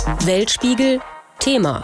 Weltspiegel Thema.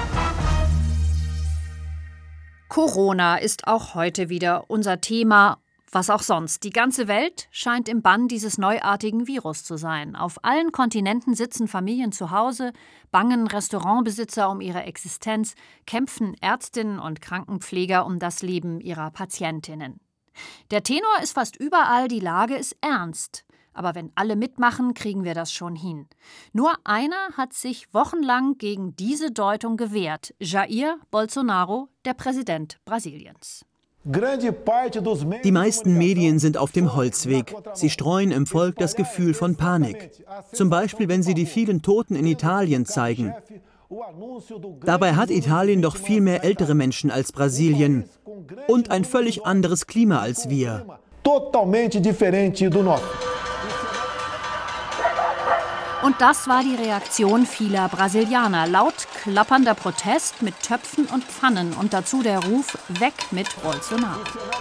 Corona ist auch heute wieder unser Thema, was auch sonst. Die ganze Welt scheint im Bann dieses neuartigen Virus zu sein. Auf allen Kontinenten sitzen Familien zu Hause, bangen Restaurantbesitzer um ihre Existenz, kämpfen Ärztinnen und Krankenpfleger um das Leben ihrer Patientinnen. Der Tenor ist fast überall, die Lage ist ernst. Aber wenn alle mitmachen, kriegen wir das schon hin. Nur einer hat sich wochenlang gegen diese Deutung gewehrt: Jair Bolsonaro, der Präsident Brasiliens. Die meisten Medien sind auf dem Holzweg. Sie streuen im Volk das Gefühl von Panik. Zum Beispiel, wenn sie die vielen Toten in Italien zeigen. Dabei hat Italien doch viel mehr ältere Menschen als Brasilien und ein völlig anderes Klima als wir. Und das war die Reaktion vieler Brasilianer. Laut klappernder Protest mit Töpfen und Pfannen und dazu der Ruf: Weg mit Bolsonaro.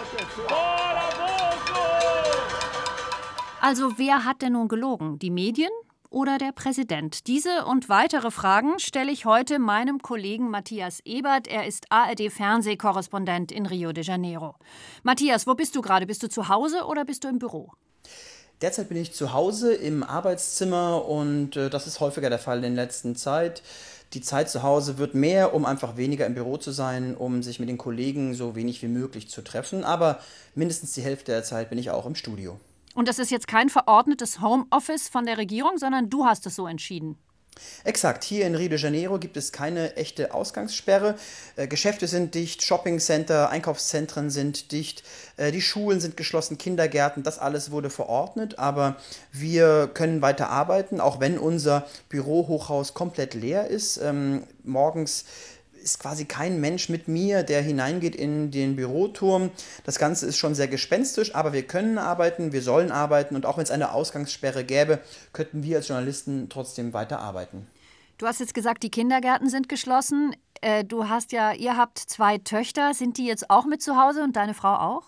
Also wer hat denn nun gelogen? Die Medien oder der Präsident? Diese und weitere Fragen stelle ich heute meinem Kollegen Matthias Ebert. Er ist ARD-Fernsehkorrespondent in Rio de Janeiro. Matthias, wo bist du gerade? Bist du zu Hause oder bist du im Büro? Derzeit bin ich zu Hause im Arbeitszimmer und das ist häufiger der Fall in der letzten Zeit. Die Zeit zu Hause wird mehr, um einfach weniger im Büro zu sein, um sich mit den Kollegen so wenig wie möglich zu treffen. Aber mindestens die Hälfte der Zeit bin ich auch im Studio. Und das ist jetzt kein verordnetes Homeoffice von der Regierung, sondern du hast es so entschieden. Exakt, hier in Rio de Janeiro gibt es keine echte Ausgangssperre. Geschäfte sind dicht, Shoppingcenter, Einkaufszentren sind dicht, die Schulen sind geschlossen, Kindergärten, das alles wurde verordnet. Aber wir können weiter arbeiten, auch wenn unser Bürohochhaus komplett leer ist. Morgens ist quasi kein Mensch mit mir, der hineingeht in den Büroturm. Das Ganze ist schon sehr gespenstisch, aber wir können arbeiten, wir sollen arbeiten und auch wenn es eine Ausgangssperre gäbe, könnten wir als Journalisten trotzdem weiter arbeiten. Du hast jetzt gesagt, die Kindergärten sind geschlossen. Ihr habt 2 Töchter. Sind die jetzt auch mit zu Hause und deine Frau auch?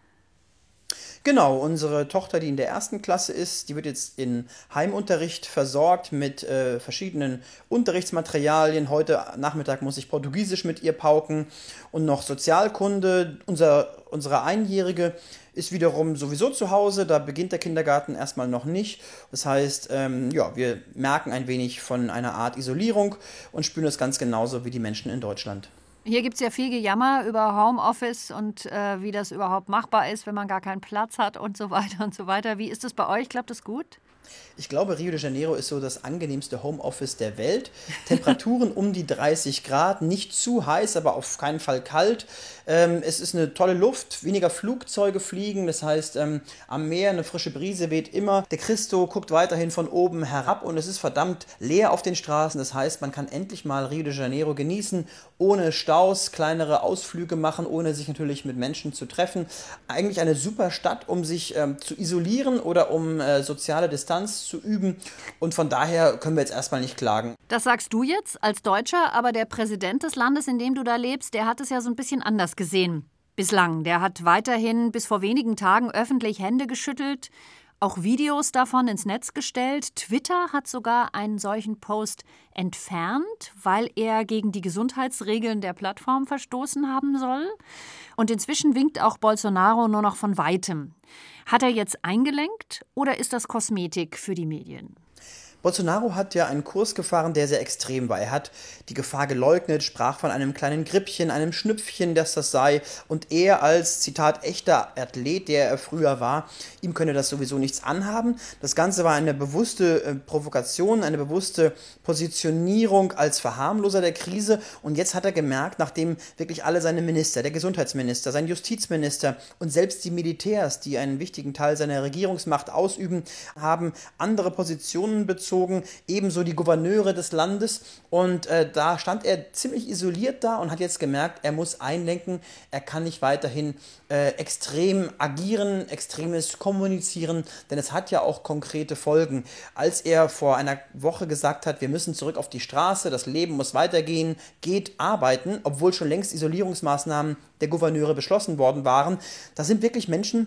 Genau, unsere Tochter, die in der 1. Klasse ist, die wird jetzt in Heimunterricht versorgt mit verschiedenen Unterrichtsmaterialien. Heute Nachmittag muss ich Portugiesisch mit ihr pauken und noch Sozialkunde. Unsere Einjährige ist wiederum sowieso zu Hause, da beginnt der Kindergarten erstmal noch nicht. Das heißt, wir merken ein wenig von einer Art Isolierung und spüren das ganz genauso wie die Menschen in Deutschland. Hier gibt es ja viel Gejammer über Homeoffice und wie das überhaupt machbar ist, wenn man gar keinen Platz hat und so weiter und so weiter. Wie ist das bei euch? Klappt das gut? Ich glaube, Rio de Janeiro ist so das angenehmste Homeoffice der Welt. Temperaturen um die 30 Grad, nicht zu heiß, aber auf keinen Fall kalt. Es ist eine tolle Luft, weniger Flugzeuge fliegen, das heißt, am Meer eine frische Brise weht immer. Der Cristo guckt weiterhin von oben herab und es ist verdammt leer auf den Straßen. Das heißt, man kann endlich mal Rio de Janeiro genießen, ohne Staus, kleinere Ausflüge machen, ohne sich natürlich mit Menschen zu treffen. Eigentlich eine super Stadt, um sich zu isolieren oder um soziale Distanz zu üben und von daher können wir jetzt erstmal nicht klagen. Das sagst du jetzt als Deutscher, aber der Präsident des Landes, in dem du da lebst, der hat es ja so ein bisschen anders gesehen. Bislang. Der hat weiterhin bis vor wenigen Tagen öffentlich Hände geschüttelt, auch Videos davon ins Netz gestellt. Twitter hat sogar einen solchen Post entfernt, weil er gegen die Gesundheitsregeln der Plattform verstoßen haben soll. Und inzwischen winkt auch Bolsonaro nur noch von Weitem. Hat er jetzt eingelenkt oder ist das Kosmetik für die Medien? Bolsonaro hat ja einen Kurs gefahren, der sehr extrem war. Er hat die Gefahr geleugnet, sprach von einem kleinen Grippchen, einem Schnüpfchen, das sei. Und er als, Zitat, echter Athlet, der er früher war, ihm könne das sowieso nichts anhaben. Das Ganze war eine bewusste Provokation, eine bewusste Positionierung als Verharmloser der Krise. Und jetzt hat er gemerkt, nachdem wirklich alle seine Minister, der Gesundheitsminister, sein Justizminister und selbst die Militärs, die einen wichtigen Teil seiner Regierungsmacht ausüben, haben andere Positionen bezogen, ebenso die Gouverneure des Landes und da stand er ziemlich isoliert da und hat jetzt gemerkt, er muss einlenken, er kann nicht weiterhin extrem agieren, extremes kommunizieren, denn es hat ja auch konkrete Folgen. Als er vor einer Woche gesagt hat, wir müssen zurück auf die Straße, das Leben muss weitergehen, geht arbeiten, obwohl schon längst Isolierungsmaßnahmen der Gouverneure beschlossen worden waren, da sind wirklich Menschen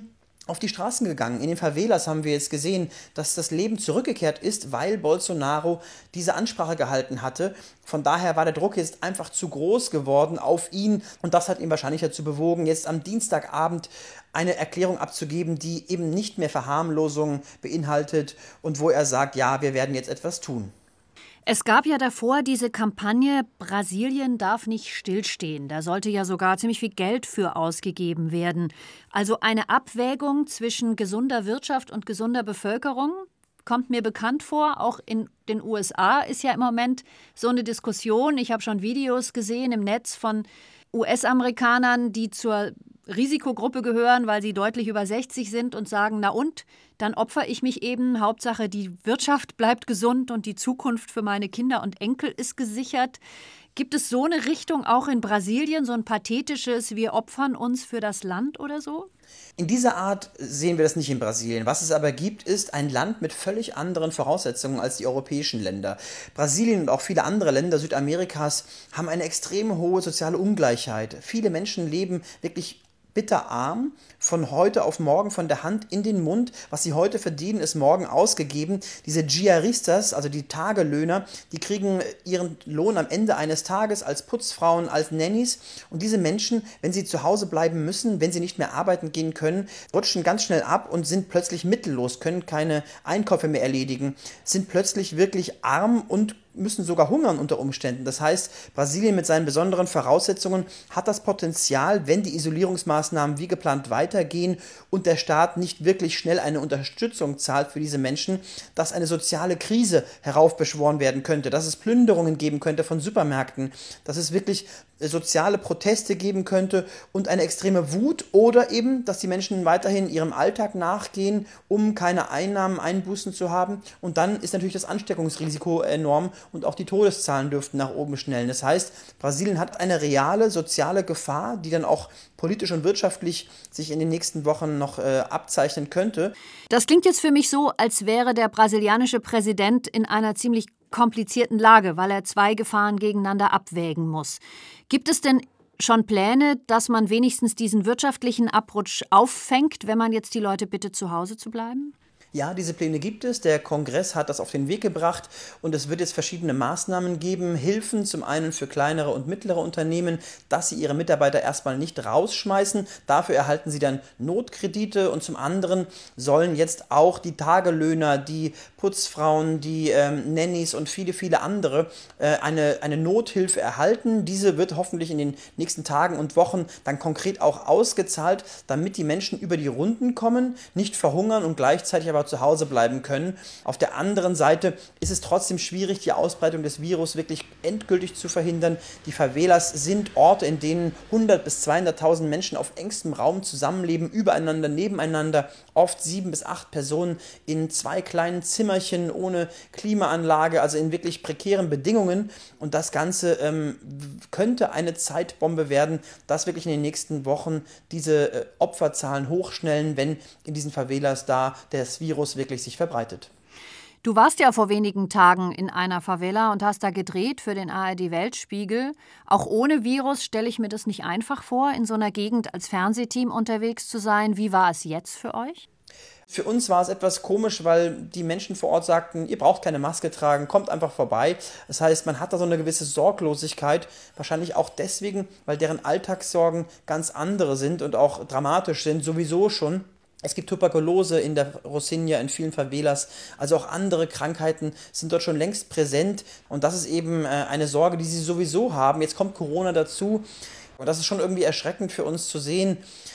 auf die Straßen gegangen. In den Favelas haben wir jetzt gesehen, dass das Leben zurückgekehrt ist, weil Bolsonaro diese Ansprache gehalten hatte. Von daher war der Druck jetzt einfach zu groß geworden auf ihn und das hat ihn wahrscheinlich dazu bewogen, jetzt am Dienstagabend eine Erklärung abzugeben, die eben nicht mehr Verharmlosung beinhaltet und wo er sagt, ja, wir werden jetzt etwas tun. Es gab ja davor diese Kampagne, Brasilien darf nicht stillstehen. Da sollte ja sogar ziemlich viel Geld für ausgegeben werden. Also eine Abwägung zwischen gesunder Wirtschaft und gesunder Bevölkerung kommt mir bekannt vor. Auch in den USA ist ja im Moment so eine Diskussion. Ich habe schon Videos gesehen im Netz von US-Amerikanern, die zur Risikogruppe gehören, weil sie deutlich über 60 sind und sagen, na und, dann opfere ich mich eben. Hauptsache, die Wirtschaft bleibt gesund und die Zukunft für meine Kinder und Enkel ist gesichert. Gibt es so eine Richtung auch in Brasilien, so ein pathetisches, wir opfern uns für das Land oder so? In dieser Art sehen wir das nicht in Brasilien. Was es aber gibt, ist ein Land mit völlig anderen Voraussetzungen als die europäischen Länder. Brasilien und auch viele andere Länder Südamerikas haben eine extrem hohe soziale Ungleichheit. Viele Menschen leben wirklich bitterarm, von heute auf morgen von der Hand in den Mund. Was sie heute verdienen, ist morgen ausgegeben. Diese Diaristas, also die Tagelöhner, die kriegen ihren Lohn am Ende eines Tages als Putzfrauen, als Nannies. Und diese Menschen, wenn sie zu Hause bleiben müssen, wenn sie nicht mehr arbeiten gehen können, rutschen ganz schnell ab und sind plötzlich mittellos, können keine Einkäufe mehr erledigen, sind plötzlich wirklich arm und müssen sogar hungern unter Umständen. Das heißt, Brasilien mit seinen besonderen Voraussetzungen hat das Potenzial, wenn die Isolierungsmaßnahmen wie geplant weitergehen und der Staat nicht wirklich schnell eine Unterstützung zahlt für diese Menschen, dass eine soziale Krise heraufbeschworen werden könnte, dass es Plünderungen geben könnte von Supermärkten, dass es wirklich soziale Proteste geben könnte und eine extreme Wut oder eben, dass die Menschen weiterhin ihrem Alltag nachgehen, um keine Einbußen zu haben. Und dann ist natürlich das Ansteckungsrisiko enorm und auch die Todeszahlen dürften nach oben schnellen. Das heißt, Brasilien hat eine reale soziale Gefahr, die dann auch politisch und wirtschaftlich sich in den nächsten Wochen noch abzeichnen könnte. Das klingt jetzt für mich so, als wäre der brasilianische Präsident in einer ziemlich komplizierten Lage, weil er zwei Gefahren gegeneinander abwägen muss. Gibt es denn schon Pläne, dass man wenigstens diesen wirtschaftlichen Abrutsch auffängt, wenn man jetzt die Leute bittet, zu Hause zu bleiben? Ja, diese Pläne gibt es. Der Kongress hat das auf den Weg gebracht und es wird jetzt verschiedene Maßnahmen geben. Hilfen zum einen für kleinere und mittlere Unternehmen, dass sie ihre Mitarbeiter erstmal nicht rausschmeißen. Dafür erhalten sie dann Notkredite und zum anderen sollen jetzt auch die Tagelöhner, die Putzfrauen, die Nannies und viele, viele andere eine Nothilfe erhalten. Diese wird hoffentlich in den nächsten Tagen und Wochen dann konkret auch ausgezahlt, damit die Menschen über die Runden kommen, nicht verhungern und gleichzeitig aber zu Hause bleiben können. Auf der anderen Seite ist es trotzdem schwierig, die Ausbreitung des Virus wirklich endgültig zu verhindern. Die Favelas sind Orte, in denen 100.000 bis 200.000 Menschen auf engstem Raum zusammenleben, übereinander, nebeneinander, oft 7 bis 8 Personen in 2 kleinen Zimmerchen ohne Klimaanlage, also in wirklich prekären Bedingungen. Und das Ganze könnte eine Zeitbombe werden, dass wirklich in den nächsten Wochen diese Opferzahlen hochschnellen, wenn in diesen Favelas da das Virus wirklich sich verbreitet. Du warst ja vor wenigen Tagen in einer Favela und hast da gedreht für den ARD-Weltspiegel. Auch ohne Virus stelle ich mir das nicht einfach vor, in so einer Gegend als Fernsehteam unterwegs zu sein. Wie war es jetzt für euch? Für uns war es etwas komisch, weil die Menschen vor Ort sagten, ihr braucht keine Maske tragen, kommt einfach vorbei. Das heißt, man hat da so eine gewisse Sorglosigkeit, wahrscheinlich auch deswegen, weil deren Alltagssorgen ganz andere sind und auch dramatisch sind, sowieso schon. Es gibt Tuberkulose in der Rocinha, in vielen Favelas, also auch andere Krankheiten sind dort schon längst präsent und das ist eben eine Sorge, die sie sowieso haben. Jetzt kommt Corona dazu und das ist schon irgendwie erschreckend für uns zu sehen,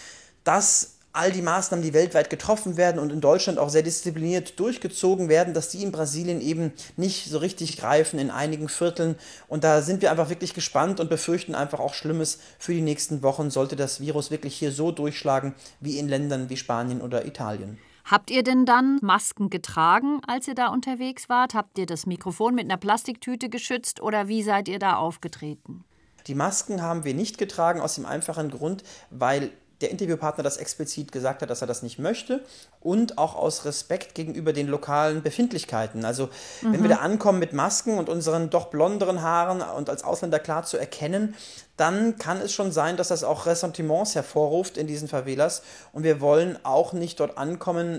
dass all die Maßnahmen, die weltweit getroffen werden und in Deutschland auch sehr diszipliniert durchgezogen werden, dass die in Brasilien eben nicht so richtig greifen in einigen Vierteln. Und da sind wir einfach wirklich gespannt und befürchten einfach auch Schlimmes für die nächsten Wochen, sollte das Virus wirklich hier so durchschlagen wie in Ländern wie Spanien oder Italien. Habt ihr denn dann Masken getragen, als ihr da unterwegs wart? Habt ihr das Mikrofon mit einer Plastiktüte geschützt oder wie seid ihr da aufgetreten? Die Masken haben wir nicht getragen, aus dem einfachen Grund, weil der Interviewpartner das explizit gesagt hat, dass er das nicht möchte und auch aus Respekt gegenüber den lokalen Befindlichkeiten. Also wenn wir da ankommen mit Masken und unseren doch blonderen Haaren und als Ausländer klar zu erkennen, dann kann es schon sein, dass das auch Ressentiments hervorruft in diesen Favelas und wir wollen auch nicht dort ankommen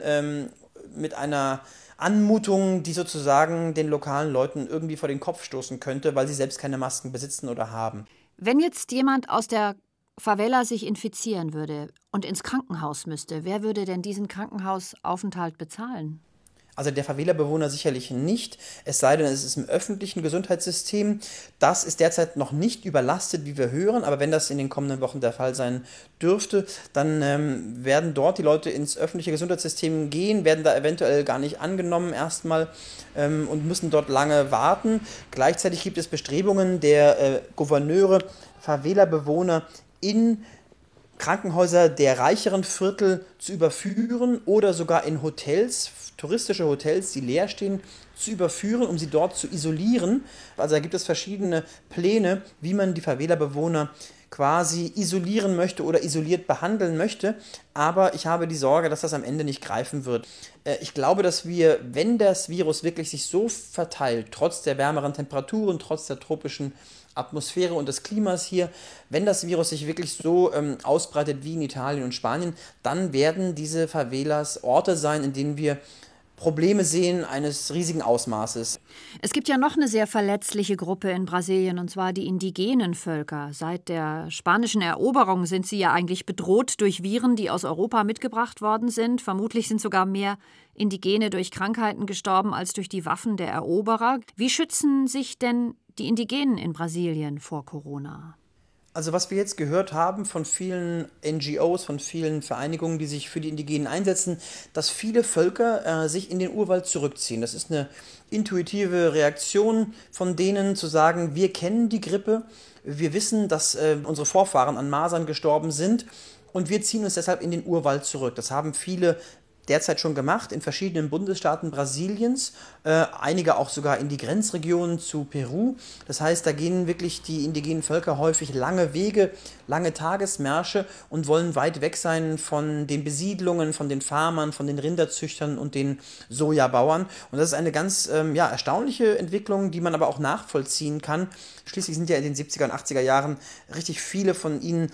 mit einer Anmutung, die sozusagen den lokalen Leuten irgendwie vor den Kopf stoßen könnte, weil sie selbst keine Masken besitzen oder haben. Wenn jetzt jemand aus der Favela sich infizieren würde und ins Krankenhaus müsste, wer würde denn diesen Krankenhausaufenthalt bezahlen? Also der Favela-Bewohner sicherlich nicht, es sei denn, es ist im öffentlichen Gesundheitssystem. Das ist derzeit noch nicht überlastet, wie wir hören, aber wenn das in den kommenden Wochen der Fall sein dürfte, dann werden dort die Leute ins öffentliche Gesundheitssystem gehen, werden da eventuell gar nicht angenommen erstmal und müssen dort lange warten. Gleichzeitig gibt es Bestrebungen der Gouverneure, Favela-Bewohner in Krankenhäuser der reicheren Viertel zu überführen oder sogar in Hotels, touristische Hotels, die leer stehen, zu überführen, um sie dort zu isolieren. Also da gibt es verschiedene Pläne, wie man die Favela-Bewohner quasi isolieren möchte oder isoliert behandeln möchte. Aber ich habe die Sorge, dass das am Ende nicht greifen wird. Ich glaube, dass wir, wenn das Virus wirklich sich so verteilt, trotz der wärmeren Temperaturen, trotz der tropischen Atmosphäre und des Klimas hier, wenn das Virus sich wirklich so ausbreitet wie in Italien und Spanien, dann werden diese Favelas Orte sein, in denen wir Probleme sehen eines riesigen Ausmaßes. Es gibt ja noch eine sehr verletzliche Gruppe in Brasilien, und zwar die indigenen Völker. Seit der spanischen Eroberung sind sie ja eigentlich bedroht durch Viren, die aus Europa mitgebracht worden sind. Vermutlich sind sogar mehr Indigene durch Krankheiten gestorben als durch die Waffen der Eroberer. Wie schützen sich denn die Indigenen in Brasilien vor Corona? Also was wir jetzt gehört haben von vielen NGOs, von vielen Vereinigungen, die sich für die Indigenen einsetzen, dass viele Völker sich in den Urwald zurückziehen. Das ist eine intuitive Reaktion von denen zu sagen, wir kennen die Grippe, wir wissen, dass unsere Vorfahren an Masern gestorben sind und wir ziehen uns deshalb in den Urwald zurück. Das haben viele derzeit schon gemacht in verschiedenen Bundesstaaten Brasiliens, einige auch sogar in die Grenzregionen zu Peru. Das heißt, da gehen wirklich die indigenen Völker häufig lange Wege, lange Tagesmärsche und wollen weit weg sein von den Besiedlungen, von den Farmern, von den Rinderzüchtern und den Sojabauern. Und das ist eine ganz erstaunliche Entwicklung, die man aber auch nachvollziehen kann. Schließlich sind ja in den 70er und 80er Jahren richtig viele von ihnen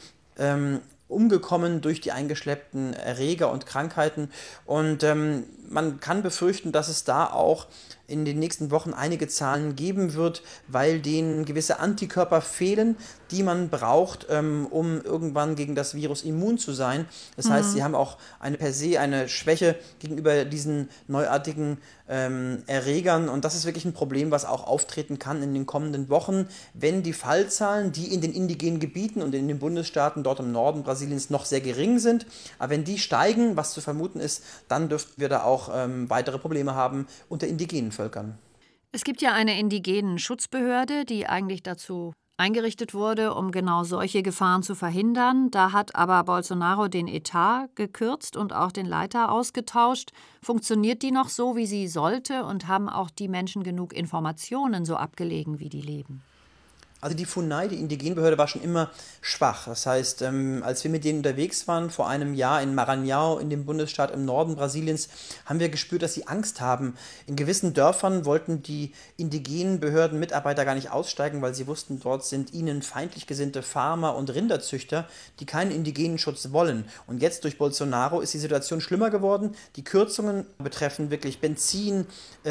umgekommen durch die eingeschleppten Erreger und Krankheiten. Und man kann befürchten, dass es da auch in den nächsten Wochen einige Zahlen geben wird, weil denen gewisse Antikörper fehlen, die man braucht, um irgendwann gegen das Virus immun zu sein. Das heißt, sie haben auch per se eine Schwäche gegenüber diesen neuartigen Erregern. Und das ist wirklich ein Problem, was auch auftreten kann in den kommenden Wochen, wenn die Fallzahlen, die in den indigenen Gebieten und in den Bundesstaaten dort im Norden Brasiliens noch sehr gering sind, aber wenn die steigen, was zu vermuten ist, dann dürften wir da auch weitere Probleme haben unter indigenen Völkern. Es gibt ja eine indigenen Schutzbehörde, die eigentlich dazu eingerichtet wurde, um genau solche Gefahren zu verhindern. Da hat aber Bolsonaro den Etat gekürzt und auch den Leiter ausgetauscht. Funktioniert die noch so, wie sie sollte, und haben auch die Menschen genug Informationen so abgelegen, wie die leben? Also die FUNAI, die Indigenenbehörde, war schon immer schwach. Das heißt, als wir mit denen unterwegs waren, vor einem Jahr in Maranhão, in dem Bundesstaat im Norden Brasiliens, haben wir gespürt, dass sie Angst haben. In gewissen Dörfern wollten die indigenen Behörden Mitarbeiter gar nicht aussteigen, weil sie wussten, dort sind ihnen feindlich gesinnte Farmer und Rinderzüchter, die keinen indigenen Schutz wollen. Und jetzt durch Bolsonaro ist die Situation schlimmer geworden. Die Kürzungen betreffen wirklich Benzin,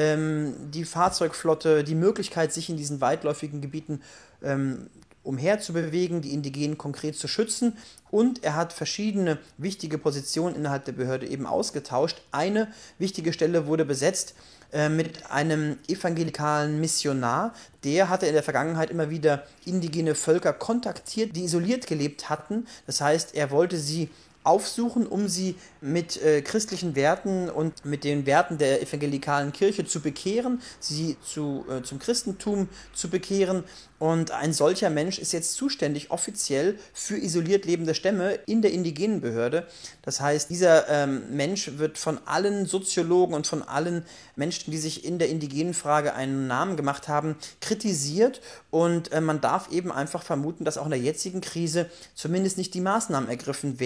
die Fahrzeugflotte, die Möglichkeit, sich in diesen weitläufigen Gebieten umherzubewegen, die Indigenen konkret zu schützen, und er hat verschiedene wichtige Positionen innerhalb der Behörde eben ausgetauscht. Eine wichtige Stelle wurde besetzt mit einem evangelikalen Missionar, der hatte in der Vergangenheit immer wieder indigene Völker kontaktiert, die isoliert gelebt hatten. Das heißt, er wollte sie aufsuchen, um sie mit christlichen Werten und mit den Werten der evangelikalen Kirche zu bekehren, sie zum Christentum zu bekehren. Und ein solcher Mensch ist jetzt zuständig offiziell für isoliert lebende Stämme in der indigenen Behörde. Das heißt, dieser Mensch wird von allen Soziologen und von allen Menschen, die sich in der indigenen Frage einen Namen gemacht haben, kritisiert. Und man darf eben einfach vermuten, dass auch in der jetzigen Krise zumindest nicht die Maßnahmen ergriffen werden,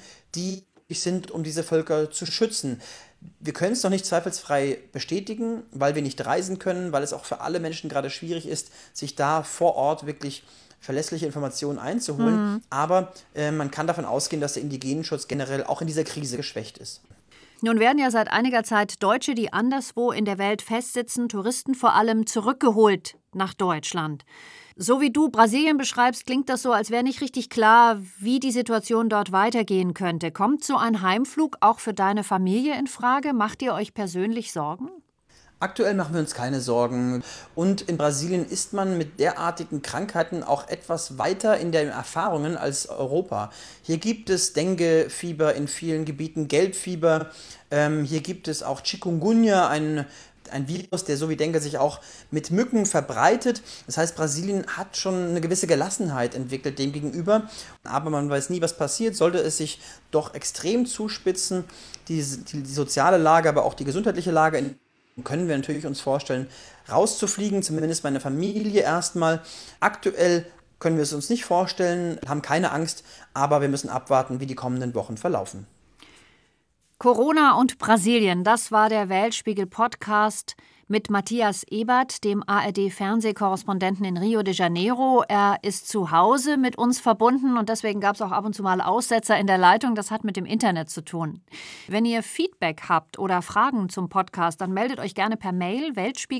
die sind, um diese Völker zu schützen. Wir können es noch nicht zweifelsfrei bestätigen, weil wir nicht reisen können, weil es auch für alle Menschen gerade schwierig ist, sich da vor Ort wirklich verlässliche Informationen einzuholen. Aber man kann davon ausgehen, dass der Indigenenschutz generell auch in dieser Krise geschwächt ist. Nun werden ja seit einiger Zeit Deutsche, die anderswo in der Welt festsitzen, Touristen vor allem, zurückgeholt nach Deutschland. So wie du Brasilien beschreibst, klingt das so, als wäre nicht richtig klar, wie die Situation dort weitergehen könnte. Kommt so ein Heimflug auch für deine Familie in Frage? Macht ihr euch persönlich Sorgen? Aktuell machen wir uns keine Sorgen. Und in Brasilien ist man mit derartigen Krankheiten auch etwas weiter in den Erfahrungen als Europa. Hier gibt es Dengue-Fieber in vielen Gebieten, Gelbfieber. Hier gibt es auch Chikungunya, ein Virus, der so wie Dengue sich auch mit Mücken verbreitet. Das heißt, Brasilien hat schon eine gewisse Gelassenheit entwickelt dem gegenüber. Aber man weiß nie, was passiert. Sollte es sich doch extrem zuspitzen, die soziale Lage, aber auch die gesundheitliche Lage, können wir natürlich uns vorstellen, rauszufliegen, zumindest meine Familie erstmal. Aktuell können wir es uns nicht vorstellen, haben keine Angst, aber wir müssen abwarten, wie die kommenden Wochen verlaufen. Corona und Brasilien, das war der Weltspiegel-Podcast mit Matthias Ebert, dem ARD-Fernsehkorrespondenten in Rio de Janeiro. Er ist zu Hause mit uns verbunden und deswegen gab es auch ab und zu mal Aussetzer in der Leitung. Das hat mit dem Internet zu tun. Wenn ihr Feedback habt oder Fragen zum Podcast, dann meldet euch gerne per Mail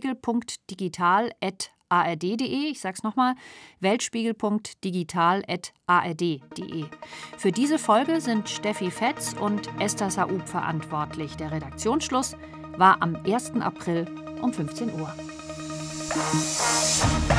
weltspiegel.digital@ard.de. Ich sag's nochmal, weltspiegel.digital@ard.de. Für diese Folge sind Steffi Fetz und Esther Saub verantwortlich. Der Redaktionsschluss war am 1. April um 15 Uhr.